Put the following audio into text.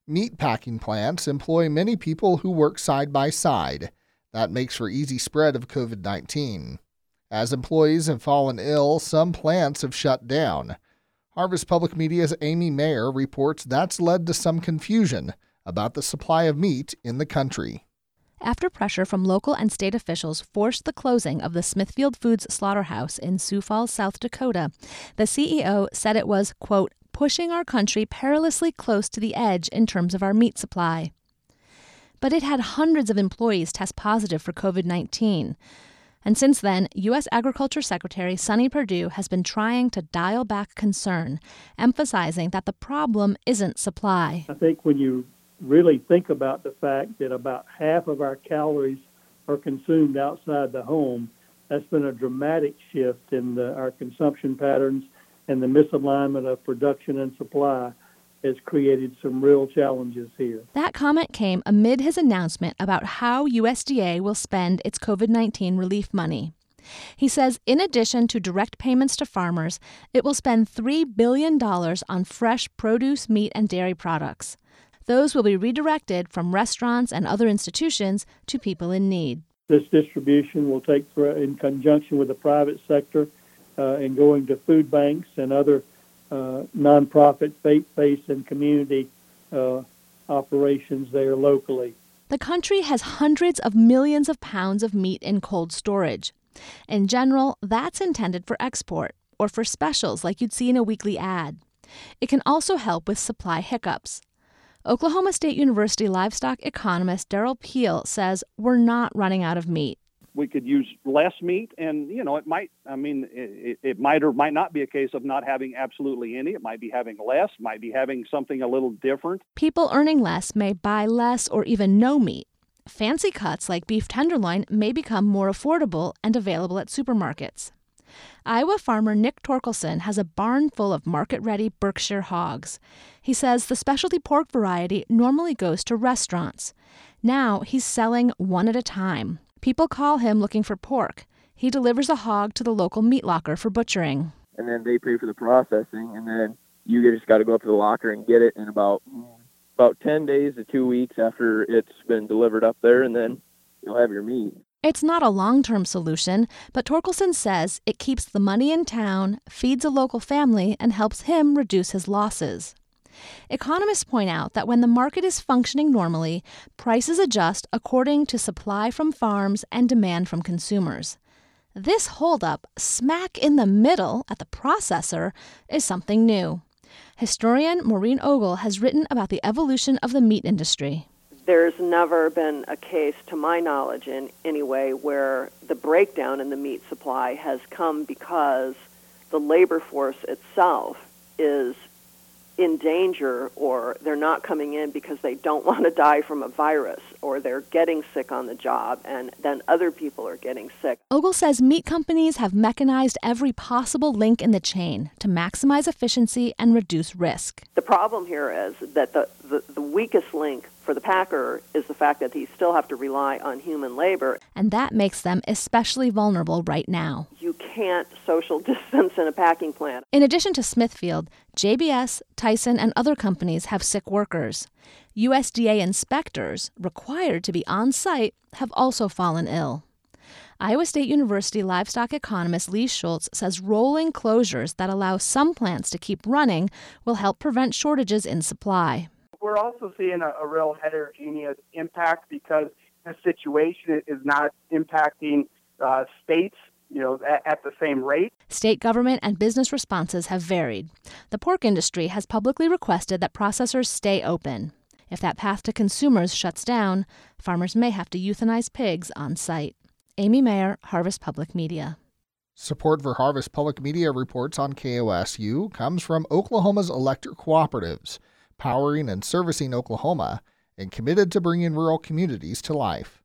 Meat packing plants employ many people who work side by side. That makes for easy spread of COVID-19. As employees have fallen ill, some plants have shut down. Harvest Public Media's Amy Mayer reports that's led to some confusion about the supply of meat in the country. After pressure from local and state officials forced the closing of the Smithfield Foods slaughterhouse in Sioux Falls, South Dakota, the CEO said it was, quote, pushing our country perilously close to the edge in terms of our meat supply. But it had hundreds of employees test positive for COVID-19. And since then, U.S. Agriculture Secretary Sonny Perdue has been trying to dial back concern, emphasizing that the problem isn't supply. I think when you really think about the fact that about half of our calories are consumed outside the home, that's been a dramatic shift in our consumption patterns, and the misalignment of production and supply has created some real challenges here. That comment came amid his announcement about how USDA will spend its COVID-19 relief money. He says in addition to direct payments to farmers, it will spend $3 billion on fresh produce, meat, and dairy products. Those will be redirected from restaurants and other institutions to people in need. This distribution will take in conjunction with the private sector and going to food banks and other nonprofit, faith-based, and community operations there locally. The country has hundreds of millions of pounds of meat in cold storage. In general, that's intended for export or for specials like you'd see in a weekly ad. It can also help with supply hiccups. Oklahoma State University livestock economist Daryl Peel says we're not running out of meat. We could use less meat, and, it might or might not be a case of not having absolutely any. It might be having less, might be having something a little different. People earning less may buy less or even no meat. Fancy cuts like beef tenderloin may become more affordable and available at supermarkets. Iowa farmer Nick Torkelson has a barn full of market-ready Berkshire hogs. He says the specialty pork variety normally goes to restaurants. Now he's selling one at a time. People call him looking for pork. He delivers a hog to the local meat locker for butchering. And then they pay for the processing, and then you just got to go up to the locker and get it in about 10 days to 2 weeks after it's been delivered up there, and then you'll have your meat. It's not a long-term solution, but Torkelson says it keeps the money in town, feeds a local family, and helps him reduce his losses. Economists point out that when the market is functioning normally, prices adjust according to supply from farms and demand from consumers. This holdup, smack in the middle at the processor, is something new. Historian Maureen Ogle has written about the evolution of the meat industry. There's never been a case, to my knowledge in any way, where the breakdown in the meat supply has come because the labor force itself is in danger, or they're not coming in because they don't want to die from a virus, or they're getting sick on the job, and then other people are getting sick. Ogle says meat companies have mechanized every possible link in the chain to maximize efficiency and reduce risk. The problem here is that the weakest link for the packer is the fact that they still have to rely on human labor. And that makes them especially vulnerable right now. You can't social distance in a packing plant. In addition to Smithfield, JBS, Tyson, and other companies have sick workers. USDA inspectors, required to be on site, have also fallen ill. Iowa State University livestock economist Lee Schultz says rolling closures that allow some plants to keep running will help prevent shortages in supply. We're also seeing a real heterogeneous impact because the situation is not impacting states, at the same rate. State government and business responses have varied. The pork industry has publicly requested that processors stay open. If that path to consumers shuts down, farmers may have to euthanize pigs on site. Amy Mayer, Harvest Public Media. Support for Harvest Public Media reports on KOSU comes from Oklahoma's electric cooperatives, powering and servicing Oklahoma, and committed to bringing rural communities to life.